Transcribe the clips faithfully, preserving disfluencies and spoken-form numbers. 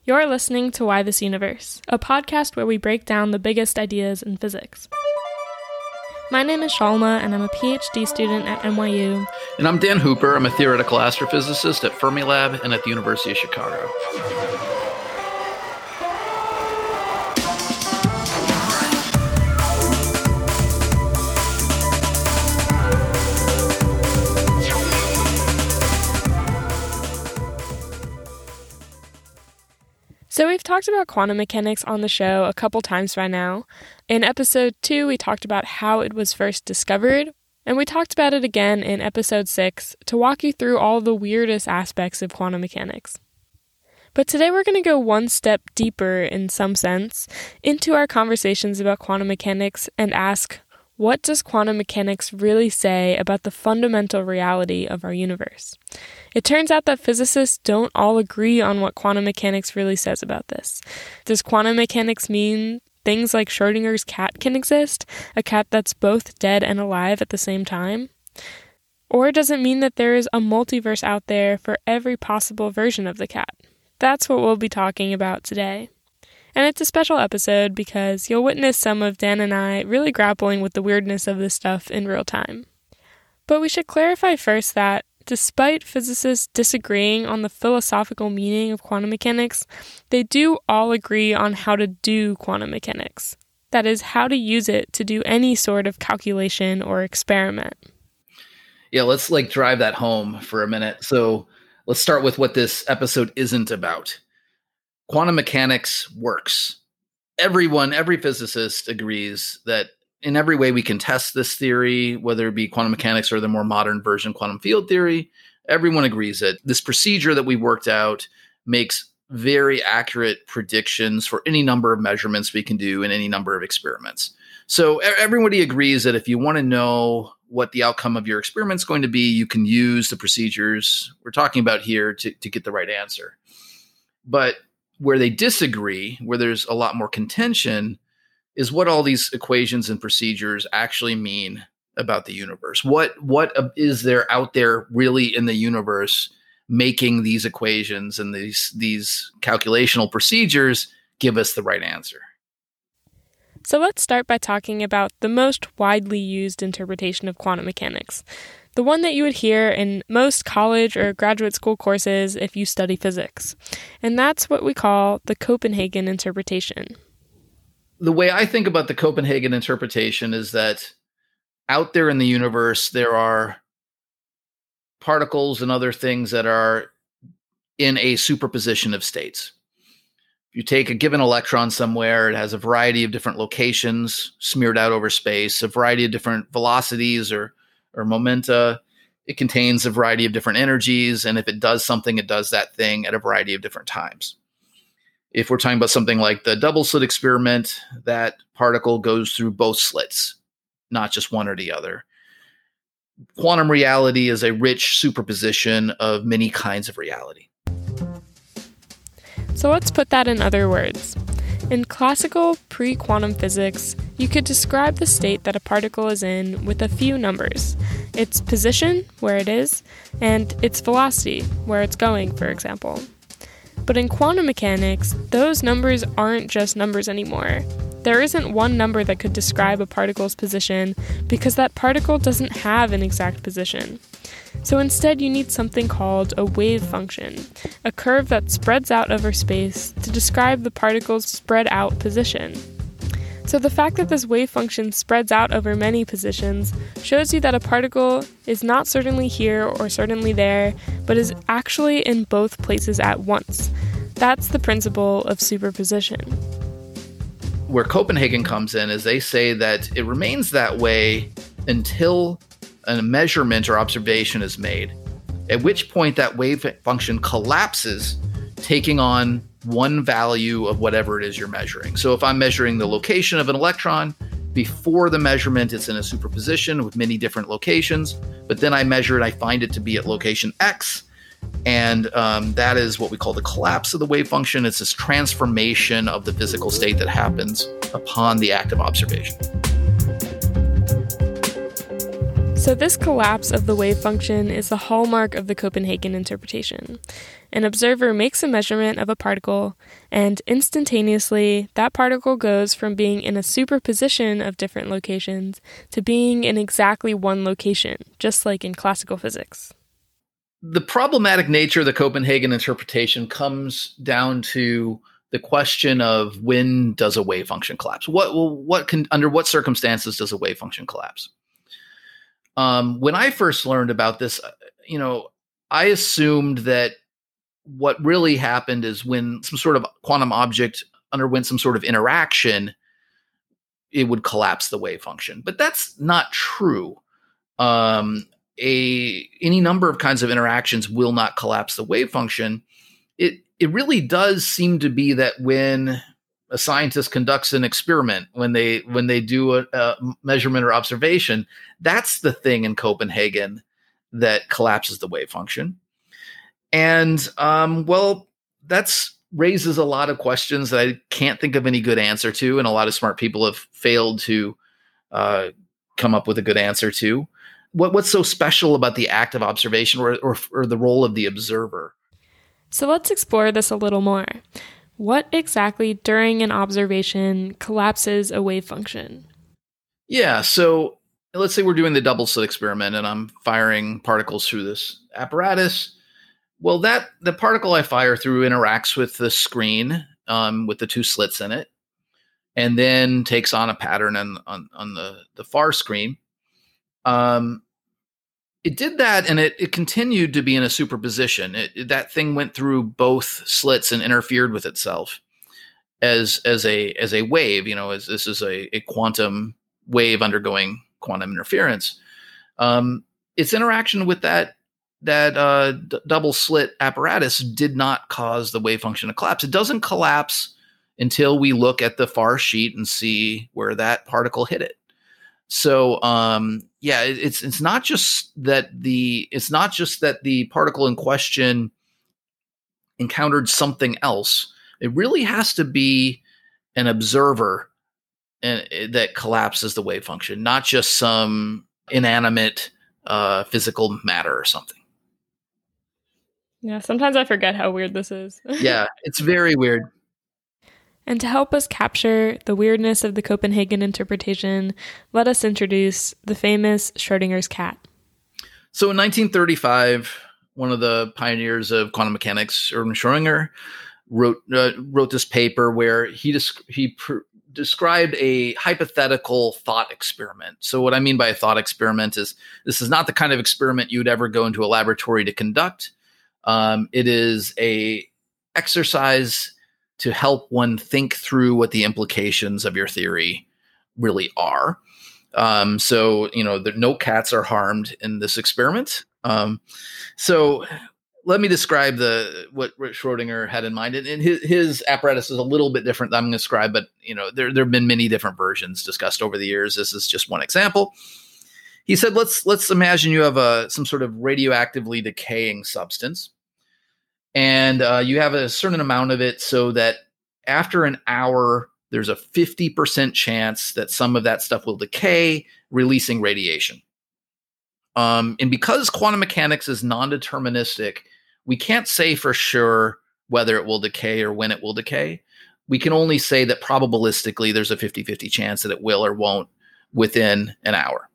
You're listening to Why This Universe, a podcast where we break down the biggest ideas in physics. My name is Shalma, and I'm a PhD student at N Y U. And I'm Dan Hooper. I'm a theoretical astrophysicist at Fermilab and at the University of Chicago. So we've talked about quantum mechanics on the show a couple times by now. In episode two, we talked about how it was first discovered, and we talked about it again in episode six to walk you through all the weirdest aspects of quantum mechanics. But today we're going to go one step deeper, in some sense, into our conversations about quantum mechanics and ask, what does quantum mechanics really say about the fundamental reality of our universe? It turns out that physicists don't all agree on what quantum mechanics really says about this. Does quantum mechanics mean things like Schrödinger's cat can exist, a cat that's both dead and alive at the same time? Or does it mean that there is a multiverse out there for every possible version of the cat? That's what we'll be talking about today. And it's a special episode because you'll witness some of Dan and I really grappling with the weirdness of this stuff in real time. But we should clarify first that, despite physicists disagreeing on the philosophical meaning of quantum mechanics, they do all agree on how to do quantum mechanics. That is, how to use it to do any sort of calculation or experiment. Yeah, let's like drive that home for a minute. So let's start with what this episode isn't about. Quantum mechanics works. Everyone, every physicist agrees that in every way we can test this theory, whether it be quantum mechanics or the more modern version, quantum field theory, everyone agrees that this procedure that we worked out makes very accurate predictions for any number of measurements we can do in any number of experiments. So everybody agrees that if you want to know what the outcome of your experiment is going to be, you can use the procedures we're talking about here to, to get the right answer. But where they disagree, where there's a lot more contention, is what all these equations and procedures actually mean about the universe. What what is there out there really in the universe making these equations and these these calculational procedures give us the right answer? So let's start by talking about the most widely used interpretation of quantum mechanics, the one that you would hear in most college or graduate school courses if you study physics. And that's what we call the Copenhagen interpretation. The way I think about the Copenhagen interpretation is that out there in the universe, there are particles and other things that are in a superposition of states. If you take a given electron somewhere, it has a variety of different locations smeared out over space, a variety of different velocities or, or momenta. It contains a variety of different energies, and if it does something, it does that thing at a variety of different times. If we're talking about something like the double slit experiment, that particle goes through both slits, not just one or the other. Quantum reality is a rich superposition of many kinds of reality. So let's put that in other words. In classical pre-quantum physics, you could describe the state that a particle is in with a few numbers: its position, where it is, and its velocity, where it's going, for example. But in quantum mechanics, those numbers aren't just numbers anymore. There isn't one number that could describe a particle's position because that particle doesn't have an exact position. So instead, you need something called a wave function, a curve that spreads out over space to describe the particle's spread out position. So the fact that this wave function spreads out over many positions shows you that a particle is not certainly here or certainly there, but is actually in both places at once. That's the principle of superposition. Where Copenhagen comes in is they say that it remains that way until a measurement or observation is made, at which point that wave function collapses, taking on one value of whatever it is you're measuring. So if I'm measuring the location of an electron, before the measurement, it's in a superposition with many different locations, but then I measure it, I find it to be at location X, and um, that is what we call the collapse of the wave function. It's this transformation of the physical state that happens upon the act of observation. So this collapse of the wave function is the hallmark of the Copenhagen interpretation. An observer makes a measurement of a particle, and instantaneously, that particle goes from being in a superposition of different locations to being in exactly one location, just like in classical physics. The problematic nature of the Copenhagen interpretation comes down to the question of when does a wave function collapse? What, what can, under what circumstances does a wave function collapse? Um, when I first learned about this, you know, I assumed that what really happened is when some sort of quantum object underwent some sort of interaction, it would collapse the wave function. But that's not true. Um, a any number of kinds of interactions will not collapse the wave function. It it really does seem to be that when a scientist conducts an experiment, when they when they do a, a measurement or observation, that's the thing in Copenhagen that collapses the wave function. And um, well, that's raises a lot of questions that I can't think of any good answer to, and a lot of smart people have failed to uh, come up with a good answer to. What what's so special about the act of observation, or, or or the role of the observer? So let's explore this a little more. What exactly during an observation collapses a wave function? Yeah, so let's say we're doing the double slit experiment and I'm firing particles through this apparatus. Well, that the particle I fire through interacts with the screen um, with the two slits in it, and then takes on a pattern on, on, on the, the far screen. Um, it did that, and it, it continued to be in a superposition. It, it, that thing went through both slits and interfered with itself as as a as a wave. You know, as this is a, a quantum wave undergoing quantum interference. Um, its interaction with that that uh, d- double slit apparatus did not cause the wave function to collapse. It doesn't collapse until we look at the far sheet and see where that particle hit it. So, um, yeah, it, it's it's not just that the it's not just that the particle in question encountered something else. It really has to be an observer and, that collapses the wave function, not just some inanimate uh, physical matter or something. Yeah, sometimes I forget how weird this is. Yeah, it's very weird. And to help us capture the weirdness of the Copenhagen interpretation, let us introduce the famous Schrödinger's cat. So in nineteen thirty-five, one of the pioneers of quantum mechanics, Erwin Schrödinger, wrote uh, wrote this paper where he desc- he pr- described a hypothetical thought experiment. So what I mean by a thought experiment is this is not the kind of experiment you'd ever go into a laboratory to conduct. Um, it is a exercise to help one think through what the implications of your theory really are. Um, so, you know, the, no cats are harmed in this experiment. Um, so let me describe the what, what Schrödinger had in mind. And, and his, his apparatus is a little bit different than I'm going to describe, but, you know, there, there have been many different versions discussed over the years. This is just one example. He said, let's let's imagine you have a some sort of radioactively decaying substance. And uh, you have a certain amount of it so that after an hour, there's a fifty percent chance that some of that stuff will decay, releasing radiation. Um, and because quantum mechanics is non-deterministic, we can't say for sure whether it will decay or when it will decay. We can only say that probabilistically there's a fifty-fifty chance that it will or won't within an hour.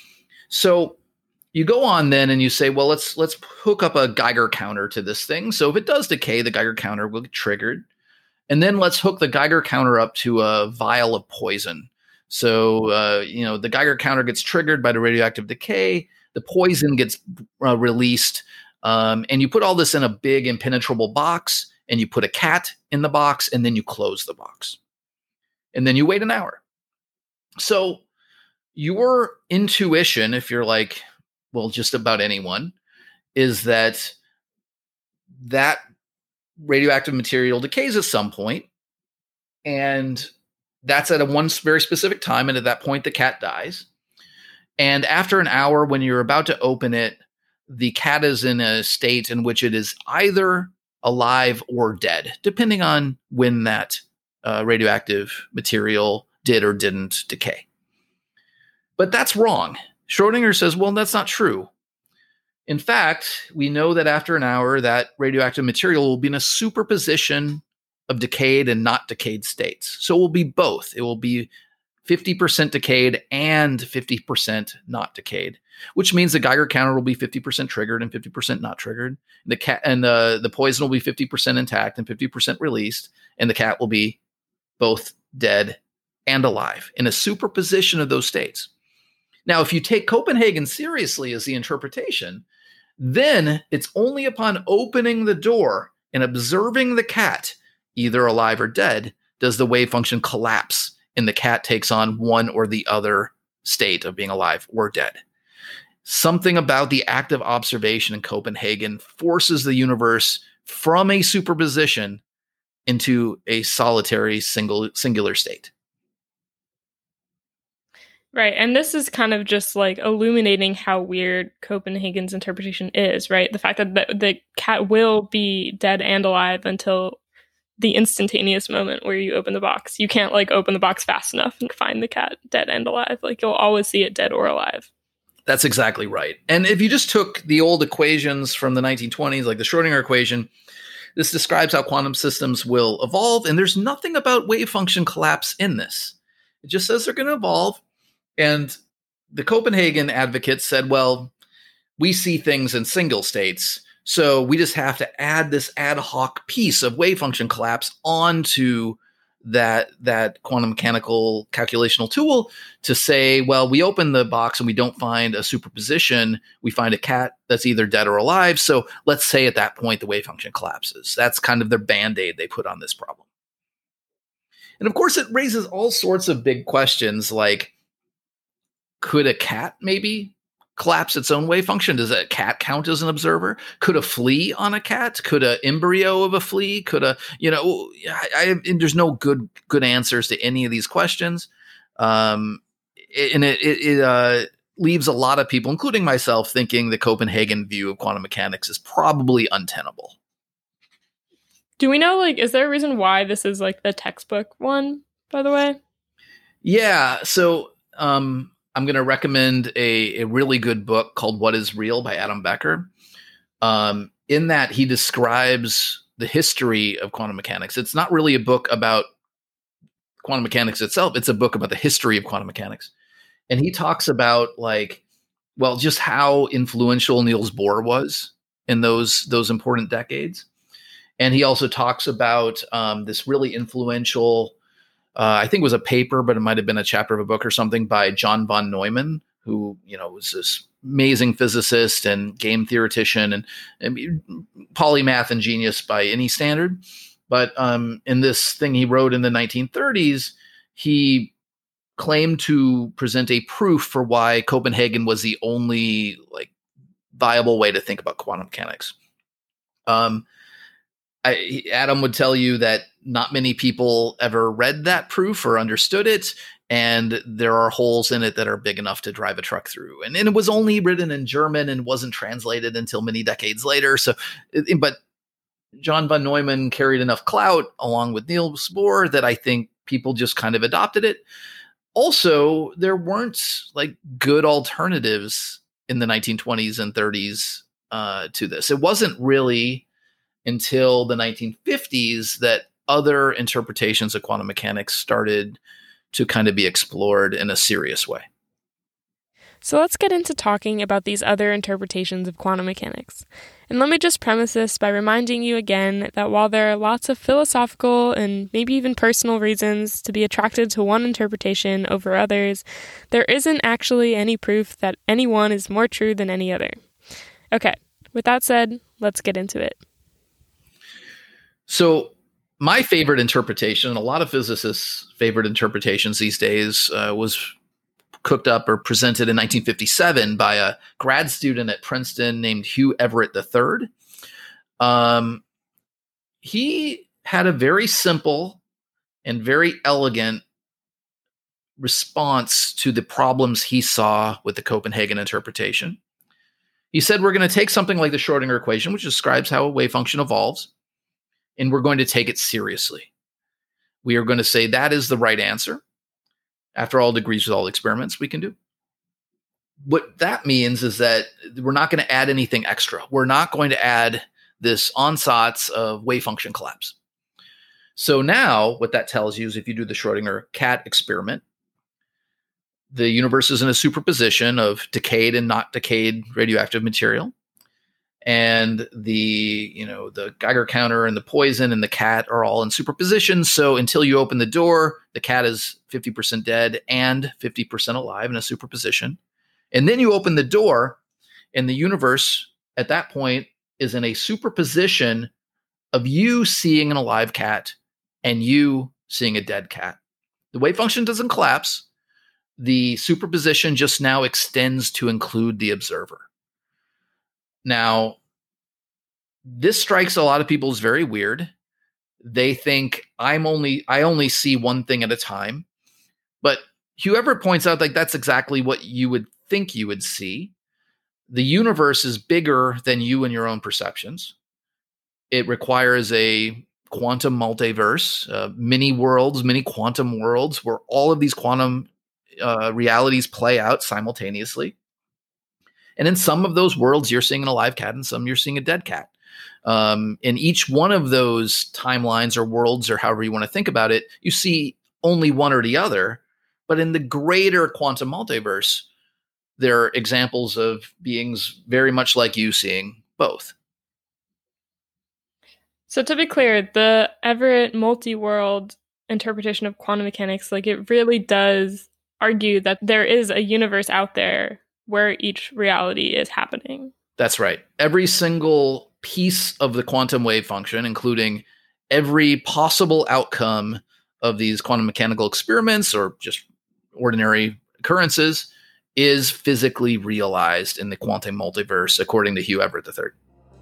So you go on then and you say, well, let's let's hook up a Geiger counter to this thing. So if it does decay, the Geiger counter will get triggered. And then let's hook the Geiger counter up to a vial of poison. So, uh, you know, the Geiger counter gets triggered by the radioactive decay. The poison gets uh, released. Um, and you put all this in a big impenetrable box, and you put a cat in the box, and then you close the box. And then you wait an hour. So your intuition, if you're like, well, just about anyone, is that that radioactive material decays at some point, and that's at a one very specific time, and at that point, the cat dies. And after an hour, when you're about to open it, the cat is in a state in which it is either alive or dead, depending on when that uh, radioactive material did or didn't decay. But that's wrong. Schrodinger says, well, that's not true. In fact, we know that after an hour, that radioactive material will be in a superposition of decayed and not decayed states. So it will be both. It will be fifty percent decayed and fifty percent not decayed, which means the Geiger counter will be fifty percent triggered and fifty percent not triggered. The cat and the, the poison will be fifty percent intact and fifty percent released, and the cat will be both dead and alive in a superposition of those states. Now, if you take Copenhagen seriously as the interpretation, then it's only upon opening the door and observing the cat, either alive or dead, does the wave function collapse and the cat takes on one or the other state of being alive or dead. Something about the act of observation in Copenhagen forces the universe from a superposition into a solitary single singular state. Right. And this is kind of just like illuminating how weird Copenhagen's interpretation is, right? The fact that the, the cat will be dead and alive until the instantaneous moment where you open the box. You can't like open the box fast enough and find the cat dead and alive. Like you'll always see it dead or alive. That's exactly right. And if you just took the old equations from the nineteen twenties, like the Schrodinger equation, this describes how quantum systems will evolve. And there's nothing about wave function collapse in this. It just says they're going to evolve. And the Copenhagen advocates said, well, we see things in single states, so we just have to add this ad hoc piece of wave function collapse onto that, that quantum mechanical calculational tool to say, well, we open the box and we don't find a superposition. We find a cat that's either dead or alive. So let's say at that point the wave function collapses. That's kind of their Band-Aid they put on this problem. And of course, it raises all sorts of big questions like, could a cat maybe collapse its own wave function? Does a cat count as an observer? Could a flea on a cat? Could an embryo of a flea? Could a, you know, I, I there's no good good answers to any of these questions. Um, and it, it, it uh, leaves a lot of people, including myself, thinking the Copenhagen view of quantum mechanics is probably untenable. Do we know, like, is there a reason why this is like the textbook one, by the way? Yeah. So, um, I'm going to recommend a, a really good book called What is Real by Adam Becker. Um, in that, he describes the history of quantum mechanics. It's not really a book about quantum mechanics itself. It's a book about the history of quantum mechanics. And he talks about, like, well, just how influential Niels Bohr was in those, those important decades. And he also talks about um, this really influential Uh, I think it was a paper, but it might have been a chapter of a book or something by John von Neumann, who, you know, was this amazing physicist and game theoretician and, and polymath and genius by any standard. But um, in this thing he wrote in the nineteen thirties, he claimed to present a proof for why Copenhagen was the only like viable way to think about quantum mechanics. Um, I, Adam would tell you that not many people ever read that proof or understood it, and there are holes in it that are big enough to drive a truck through. And, and it was only written in German and wasn't translated until many decades later. So, but John von Neumann carried enough clout along with Niels Bohr that I think people just kind of adopted it. Also, there weren't like good alternatives in the nineteen twenties and thirties uh, to this. It wasn't really until the nineteen fifties that other interpretations of quantum mechanics started to kind of be explored in a serious way. So let's get into talking about these other interpretations of quantum mechanics. And let me just premise this by reminding you again that while there are lots of philosophical and maybe even personal reasons to be attracted to one interpretation over others, there isn't actually any proof that any one is more true than any other. Okay, with that said, let's get into it. So my favorite interpretation, and a lot of physicists' favorite interpretations these days, uh, was cooked up or presented in nineteen fifty-seven by a grad student at Princeton named Hugh Everett the third. Um, he had a very simple and very elegant response to the problems he saw with the Copenhagen interpretation. He said, we're going to take something like the Schrodinger equation, which describes how a wave function evolves, and we're going to take it seriously. We are going to say that is the right answer. After all, degrees with all experiments we can do. what that means is that we're not going to add anything extra. We're not going to add this ansatz of wave function collapse. So now what that tells you is if you do the Schrodinger cat experiment, the universe is in a superposition of decayed and not decayed radioactive material. And the, you know, the Geiger counter and the poison and the cat are all in superposition. So until you open the door, the cat is fifty percent dead and fifty percent alive in a superposition. And then you open the door and the universe at that point is in a superposition of you seeing an alive cat and you seeing a dead cat. The wave function doesn't collapse. The superposition just now extends to include the observer. Now, this strikes a lot of people as very weird. They think I'm only I only see one thing at a time. But whoever points out like that's exactly what you would think you would see. The universe is bigger than you and your own perceptions. It requires a quantum multiverse, uh, many worlds, many quantum worlds, where all of these quantum uh, realities play out simultaneously. And in some of those worlds, you're seeing an alive cat, and some you're seeing a dead cat. Um, in each one of those timelines or worlds, or however you want to think about it, you see only one or the other. But in the greater quantum multiverse, there are examples of beings very much like you seeing both. So to be clear, the Everett multi-world interpretation of quantum mechanics, like it really does argue that there is a universe out there where each reality is happening. That's right. Every single piece of the quantum wave function, including every possible outcome of these quantum mechanical experiments or just ordinary occurrences, is physically realized in the quantum multiverse, according to Hugh Everett the third.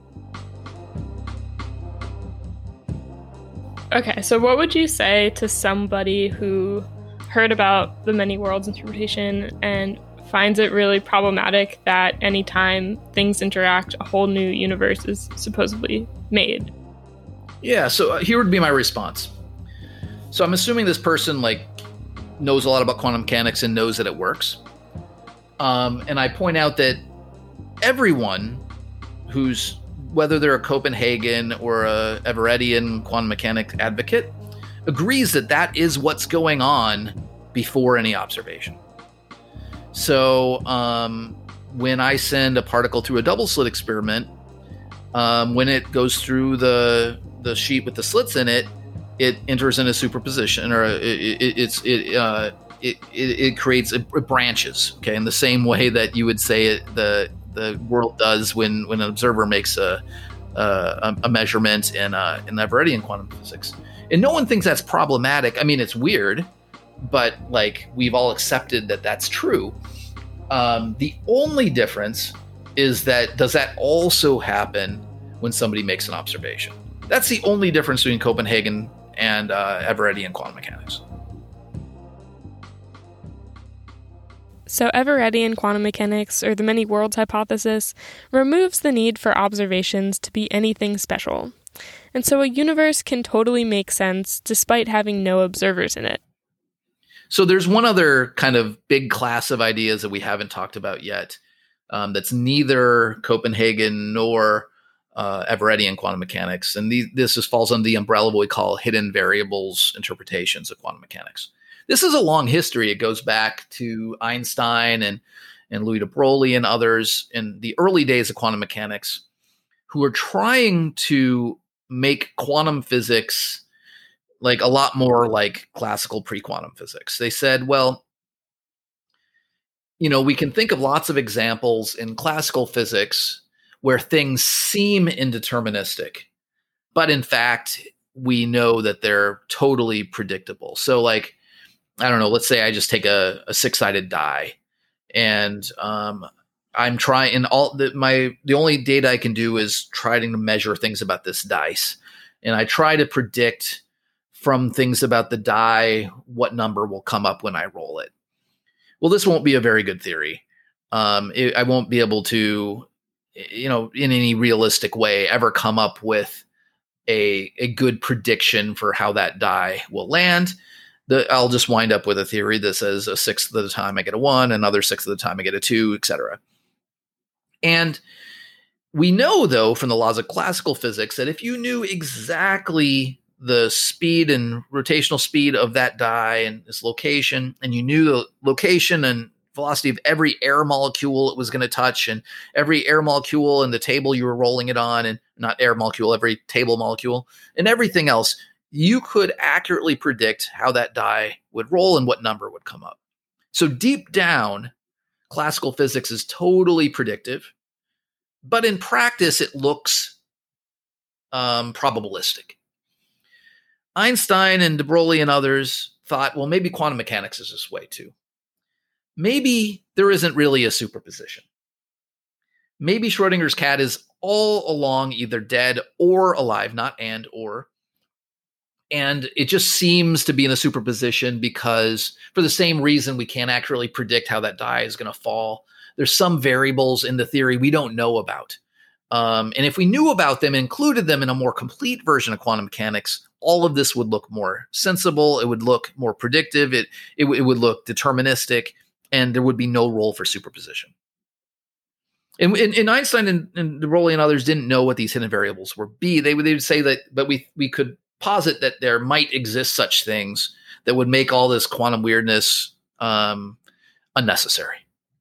Okay, so what would you say to somebody who heard about the many worlds interpretation and finds it really problematic that anytime things interact, a whole new universe is supposedly made? Yeah, so uh, here would be my response. So I'm assuming this person like knows a lot about quantum mechanics and knows that it works. Um, and I point out that everyone who's, whether they're a Copenhagen or a Everettian quantum mechanics advocate, agrees that that is what's going on before any observation. So um, when I send a particle through a double slit experiment, um, when it goes through the the sheet with the slits in it, it enters in a superposition, or it, it, it's it, uh, it it it creates it branches. Okay, in the same way that you would say it, the the world does when when an observer makes a a, a measurement in uh, in Everettian quantum physics. And no one thinks that's problematic. I mean, it's weird, but like we've all accepted that that's true. Um, the only difference is that does that also happen when somebody makes an observation? That's the only difference between Copenhagen and uh, Everettian quantum mechanics. So Everettian quantum mechanics, or the many worlds hypothesis, removes the need for observations to be anything special. And so a universe can totally make sense despite having no observers in it. So there's one other kind of big class of ideas that we haven't talked about yet, um, that's neither Copenhagen nor uh, Everettian quantum mechanics. And the, this just falls under the umbrella of what we call hidden variables interpretations of quantum mechanics. This is a long history. It goes back to Einstein and, and Louis de Broglie and others in the early days of quantum mechanics who were trying to make quantum physics like a lot more like classical pre-quantum physics. They said, well, you know, we can think of lots of examples in classical physics where things seem indeterministic, but in fact, we know that they're totally predictable. So like, I don't know, let's say I just take a, a six-sided die and um, I'm trying and all the, my, the only data I can do is trying to measure things about this dice. And I try to predict from things about the die what number will come up when I roll it. Well, this won't be a very good theory. Um, it, I won't be able to, you know, in any realistic way ever come up with a, a good prediction for how that die will land. the, I'll just wind up with a theory that says a sixth of the time I get a one, another sixth of the time I get a two, et cetera. And we know, though, from the laws of classical physics that if you knew exactly the speed and rotational speed of that die and its location, and you knew the location and velocity of every air molecule it was going to touch, and every air molecule in the table you were rolling it on, and not air molecule, every table molecule, and everything else, you could accurately predict how that die would roll and what number would come up. So deep down, classical physics is totally predictive, but in practice, it looks um, probabilistic. Einstein and de Broglie and others thought, well, maybe quantum mechanics is this way too. Maybe there isn't really a superposition. Maybe Schrodinger's cat is all along either dead or alive, not and or. And it just seems to be in a superposition because for the same reason we can't accurately predict how that die is going to fall. There's some variables in the theory we don't know about. Um, and if we knew about them and included them in a more complete version of quantum mechanics, all of this would look more sensible. It would look more predictive. It, it, it would look deterministic, and there would be no role for superposition. And, and, and Einstein and, and de Broglie and others didn't know what these hidden variables were. B, they would, they would say that, but we we could posit that there might exist such things that would make all this quantum weirdness um, unnecessary.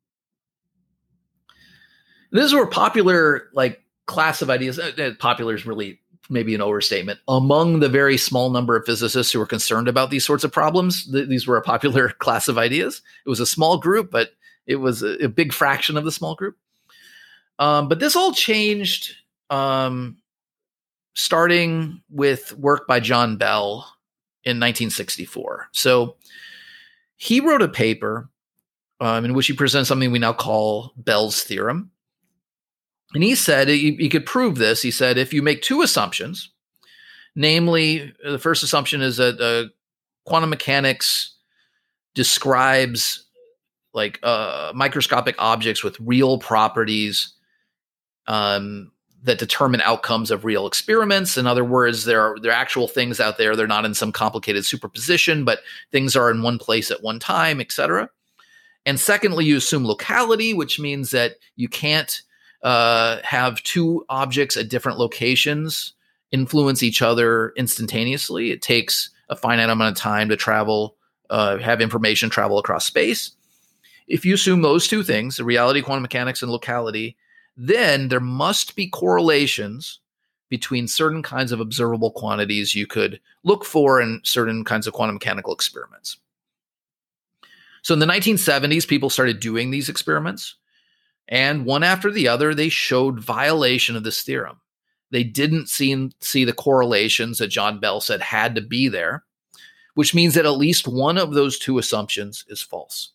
These were popular, like, class of ideas. Uh, popular is really maybe an overstatement. Among the very small number of physicists who were concerned about these sorts of problems, th- these were a popular class of ideas. It was a small group, but it was a, a big fraction of the small group. Um, but this all changed um, starting with work by John Bell in nineteen sixty-four. So he wrote a paper um, in which he presented something we now call Bell's theorem. And he said he, he could prove this. He said, if you make two assumptions, namely, the first assumption is that uh, quantum mechanics describes like uh, microscopic objects with real properties um, that determine outcomes of real experiments. In other words, there are, there are actual things out there. They're not in some complicated superposition, but things are in one place at one time, et cetera. And secondly, you assume locality, which means that you can't uh, have two objects at different locations influence each other instantaneously. It takes a finite amount of time to travel, uh, have information travel across space. If you assume those two things, the reality, quantum mechanics, and locality, then there must be correlations between certain kinds of observable quantities you could look for in certain kinds of quantum mechanical experiments. So in the nineteen seventies, people started doing these experiments, and one after the other, they showed violation of this theorem. They didn't see, see the correlations that John Bell said had to be there, which means that at least one of those two assumptions is false.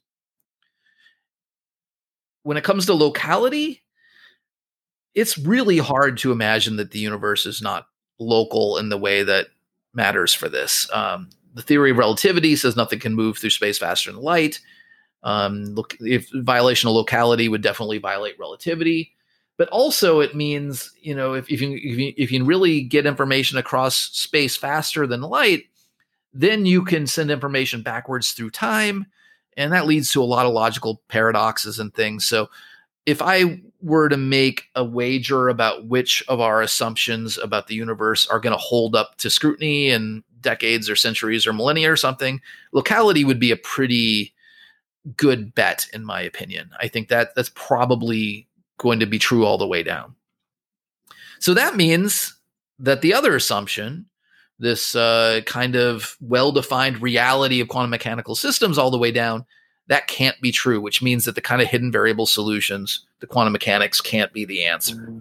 When it comes to locality, it's really hard to imagine that the universe is not local in the way that matters for this. Um, the theory of relativity says nothing can move through space faster than light. Um, look, if violation of locality would definitely violate relativity, but also it means, you know, if, if you if you if you can really get information across space faster than light, then you can send information backwards through time, and that leads to a lot of logical paradoxes and things. So, if I were to make a wager about which of our assumptions about the universe are going to hold up to scrutiny in decades or centuries or millennia or something, locality would be a pretty good bet, in my opinion. I think that that's probably going to be true all the way down. So that means that the other assumption, this uh, kind of well-defined reality of quantum mechanical systems all the way down, that can't be true, which means that the kind of hidden variable solutions, the quantum mechanics, can't be the answer.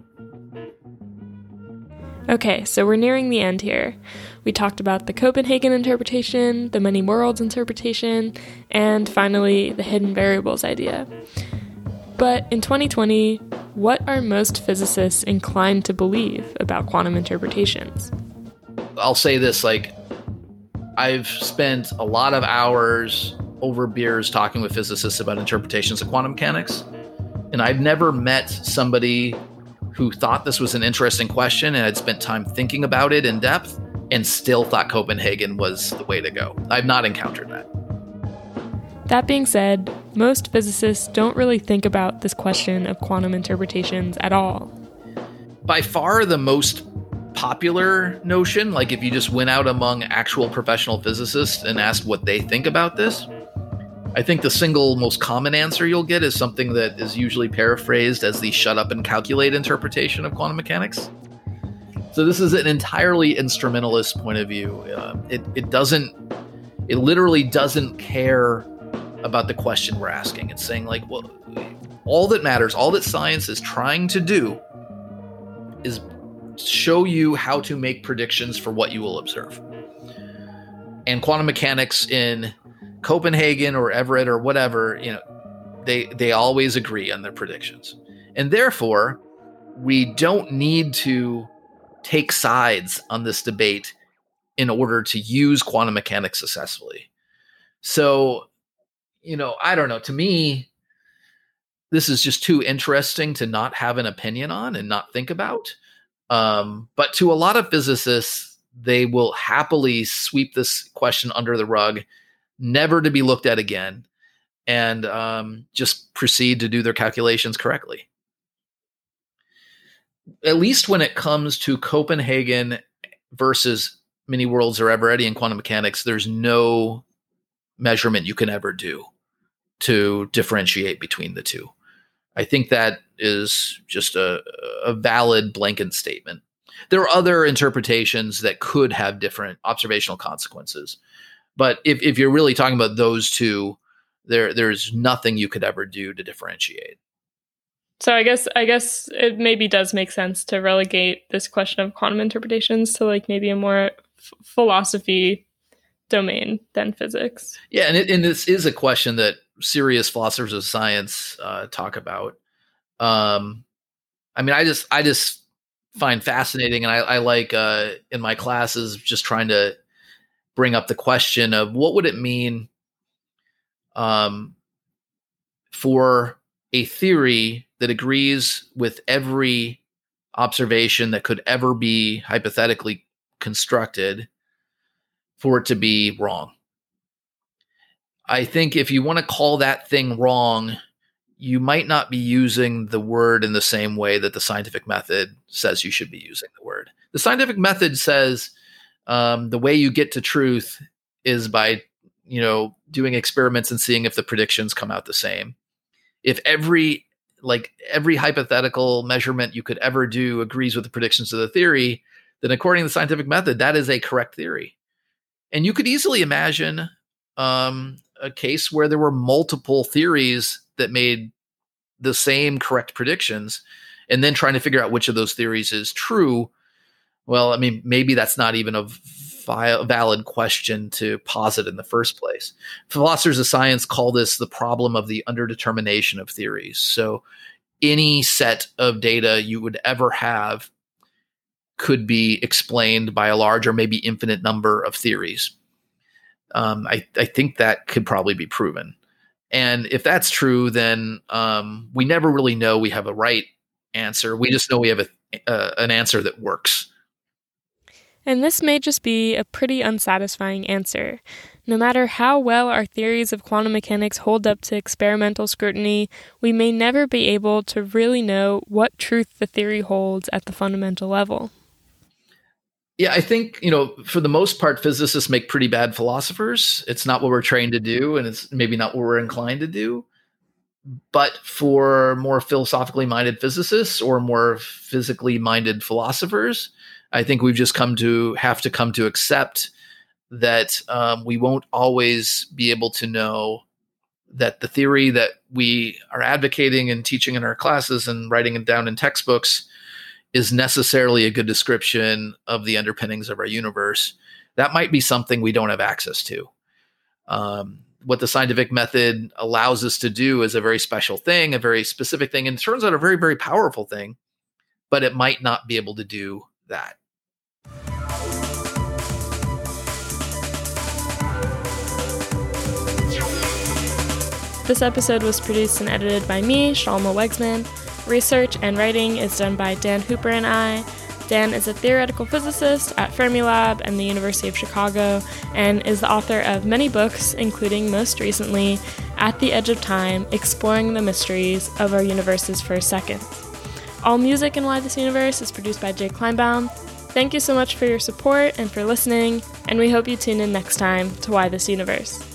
Okay, so we're nearing the end here. We talked about the Copenhagen interpretation, the many worlds interpretation, and finally, the hidden variables idea. But in twenty twenty, what are most physicists inclined to believe about quantum interpretations? I'll say this, like, I've spent a lot of hours over beers talking with physicists about interpretations of quantum mechanics, and I've never met somebody who thought this was an interesting question and had spent time thinking about it in depth and still thought Copenhagen was the way to go. I've not encountered that. That being said, most physicists don't really think about this question of quantum interpretations at all. By far the most popular notion, like if you just went out among actual professional physicists and asked what they think about this, I think the single most common answer you'll get is something that is usually paraphrased as the shut up and calculate interpretation of quantum mechanics. So this is an entirely instrumentalist point of view. Uh, it, it doesn't, it literally doesn't care about the question we're asking. It's saying like, well, all that matters, all that science is trying to do is show you how to make predictions for what you will observe. And quantum mechanics in Copenhagen or Everett or whatever, you know, they they always agree on their predictions. And therefore, we don't need to take sides on this debate in order to use quantum mechanics successfully. So, you know, I don't know. To me, this is just too interesting to not have an opinion on and not think about. Um, but to a lot of physicists, they will happily sweep this question under the rug, never to be looked at again, and um, just proceed to do their calculations correctly. At least when it comes to Copenhagen versus many worlds or Everettian quantum mechanics, there's no measurement you can ever do to differentiate between the two. I think that is just a, a valid blanket statement. There are other interpretations that could have different observational consequences. But if, if you're really talking about those two, there there's nothing you could ever do to differentiate. So I guess I guess it maybe does make sense to relegate this question of quantum interpretations to like maybe a more f- philosophy domain than physics. Yeah, and, it, and this is a question that serious philosophers of science uh, talk about. Um, I mean, I just I just find fascinating, and I, I like uh, in my classes just trying to bring up the question of what would it mean um, for a theory that agrees with every observation that could ever be hypothetically constructed for it to be wrong. I think if you want to call that thing wrong, you might not be using the word in the same way that the scientific method says you should be using the word. The scientific method says um, the way you get to truth is by, you know, doing experiments and seeing if the predictions come out the same. If every like every hypothetical measurement you could ever do agrees with the predictions of the theory, then according to the scientific method, that is a correct theory. And you could easily imagine um, a case where there were multiple theories that made the same correct predictions, and then trying to figure out which of those theories is true. Well, I mean, maybe that's not even a vi- valid question to posit in the first place. Philosophers of science call this the problem of the underdetermination of theories. So any set of data you would ever have could be explained by a large or maybe infinite number of theories. Um, I, I think that could probably be proven. And if that's true, then um, we never really know we have a right answer. We just know we have a, uh, an answer that works. And this may just be a pretty unsatisfying answer. No matter how well our theories of quantum mechanics hold up to experimental scrutiny, we may never be able to really know what truth the theory holds at the fundamental level. Yeah, I think, you know, for the most part, physicists make pretty bad philosophers. It's not what we're trained to do, and it's maybe not what we're inclined to do. But for more philosophically minded physicists or more physically minded philosophers, I think we've just come to have to come to accept that um, we won't always be able to know that the theory that we are advocating and teaching in our classes and writing it down in textbooks is necessarily a good description of the underpinnings of our universe. That might be something we don't have access to. Um, what the scientific method allows us to do is a very special thing, a very specific thing, and it turns out a very, very powerful thing, but it might not be able to do that. This episode was produced and edited by me, Shalma Wegsman. Research and writing is done by Dan Hooper and I. Dan is a theoretical physicist at Fermilab and the University of Chicago, and is the author of many books, including most recently, At the Edge of Time, Exploring the Mysteries of Our Universe's First Seconds. All music in Why This Universe is produced by Jake Kleinbaum. Thank you so much for your support and for listening, and we hope you tune in next time to Why This Universe.